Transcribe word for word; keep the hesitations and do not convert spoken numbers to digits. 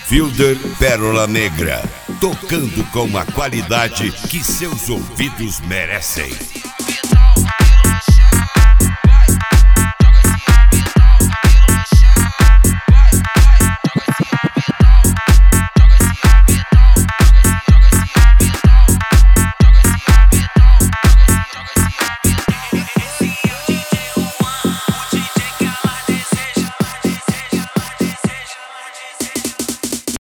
Fielder Pérola Negra, tocando com a qualidade que seus ouvidos merecem.